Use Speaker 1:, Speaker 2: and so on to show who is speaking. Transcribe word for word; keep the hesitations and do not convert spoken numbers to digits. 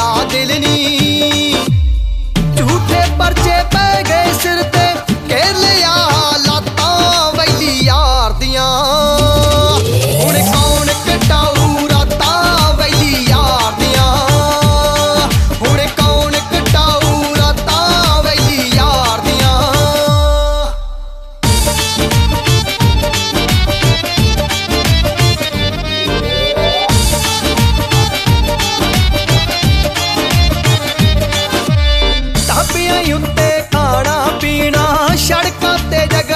Speaker 1: तेरा दिल नी झूठे परचे पै गए सिर ते घेर लिया लातां वैली यार दियां हुण कौन कटाऊ रातां वैली यार दियां हुण कौन कटाऊ रातां वैली यार दियां। ढाबियां उत्ते खाना पीना सड़कां ते जग